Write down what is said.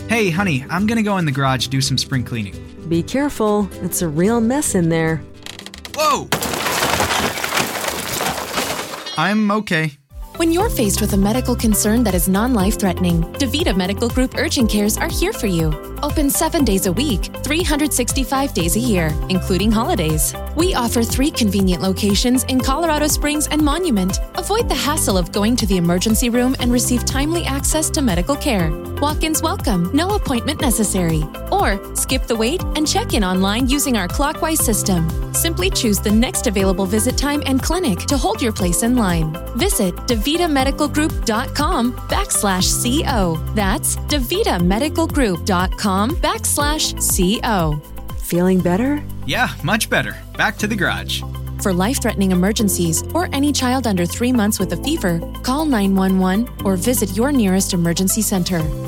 Hey, honey, I'm gonna go in the garage do some spring cleaning. Be careful. It's a real mess in there. Whoa! I'm okay. When you're faced with a medical concern that is non-life-threatening, DaVita Medical Group Urgent Cares are here for you. Open 7 days a week, 365 days a year, including holidays. We offer 3 convenient locations in Colorado Springs and Monument. Avoid the hassle of going to the emergency room and receive timely access to medical care. Walk-ins welcome, no appointment necessary. Or skip the wait and check in online using our clockwise system. Simply choose the next available visit time and clinic to hold your place in line. Visit DaVitaMedicalGroup.com/CO. That's DaVitaMedicalGroup.com/CO. Feeling better? Yeah, much better. Back to the garage. For life-threatening emergencies or any child under 3 months with a fever, call 911 or visit your nearest emergency center.